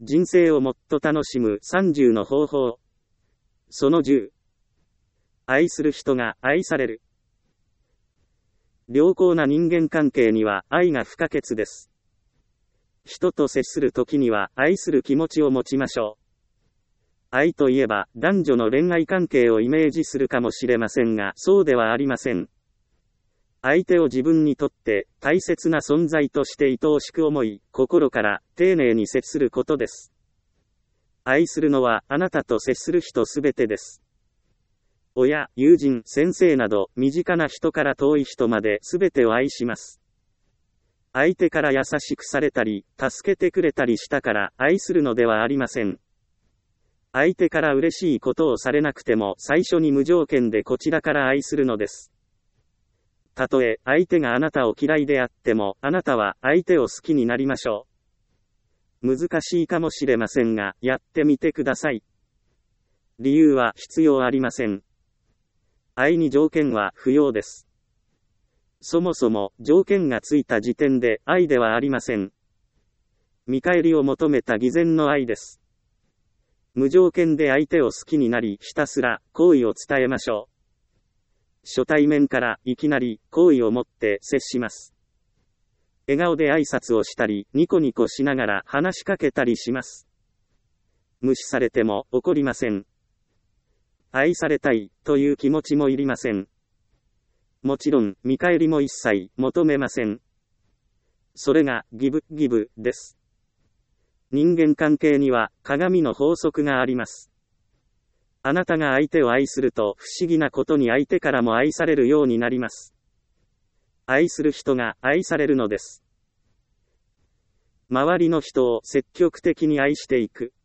人生をもっと楽しむ30の方法。その10。愛する人が愛される。良好な人間関係には愛が不可欠です。人と接するときには愛する気持ちを持ちましょう。愛といえば男女の恋愛関係をイメージするかもしれませんが、そうではありません。相手を自分にとって大切な存在として愛おしく思い、心から丁寧に接することです。愛するのはあなたと接する人すべてです。親、友人、先生など身近な人から遠い人まですべてを愛します。相手から優しくされたり、助けてくれたりしたから愛するのではありません。相手から嬉しいことをされなくても最初に無条件でこちらから愛するのです。たとえ相手があなたを嫌いであっても、あなたは相手を好きになりましょう。難しいかもしれませんが、やってみてください。理由は必要ありません。愛に条件は不要です。そもそも条件がついた時点で愛ではありません。見返りを求めた偽善の愛です。無条件で相手を好きになり、ひたすら好意を伝えましょう。初対面からいきなり好意を持って接します。笑顔で挨拶をしたり、ニコニコしながら話しかけたりします。無視されても怒りません。愛されたいという気持ちもいりません。もちろん見返りも一切求めません。それがギブです。人間関係には鏡の法則があります。あなたが相手を愛すると不思議なことに相手からも愛されるようになります。愛する人が愛されるのです。周りの人を積極的に愛していく。